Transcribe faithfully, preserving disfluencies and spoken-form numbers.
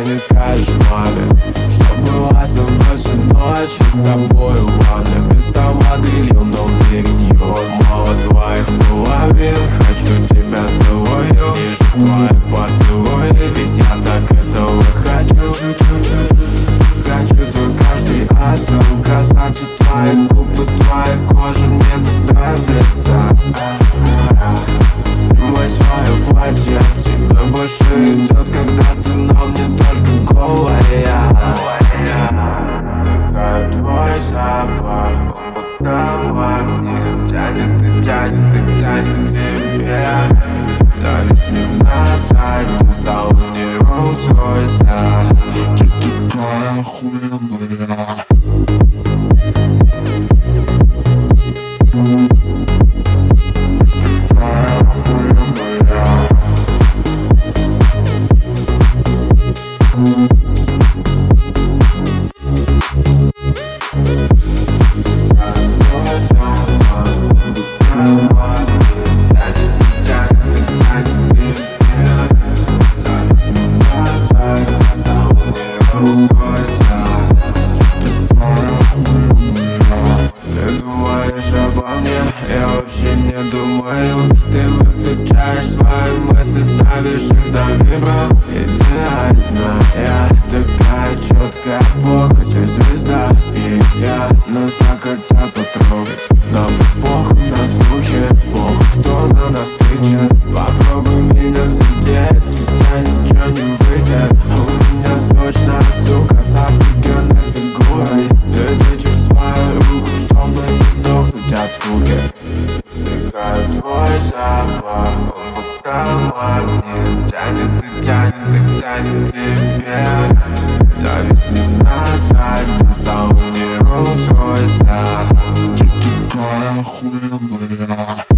не скажешь маме, что была со мной всю ночь и с тобой в ванной. Вместо воды лил, но переньет мало твоих половин. Хочу тебя целую, ниже твои поцелуи, ведь я так этого хочу. Хочу твой каждый атом, касаться твоих губ и твоей кожи, мне так нравится. Снимай свое платье, тебе больше идет, когда ты на мне только голая. Вдыхаю твой запах, он будто магнит, тянет и тянет и тянет к тебе. Зависнем на заднем салоне Роллс-Ройса. Ты такая охуенная. Я вообще не думаю, ты выключаешь свои мысли, ставишь их на вибро. Идеальная, такая четкая, похоть, звезда. И я нас так хотят потрогать. Нам так похуй на слухи, похуй, кто на нас тычет. Попробуй меня задеть, у тебя ничего не выйдет. У меня сочная сука с офигенной фигурой. Ты тычешь свою руку, чтобы не сдохнуть от скуки. Вдыхаю твой запах, он будто магнит, тянет и тянет и тянет к тебе. Зависнем на заднем салоне Роллс-Ройса. Ты такая охуенная.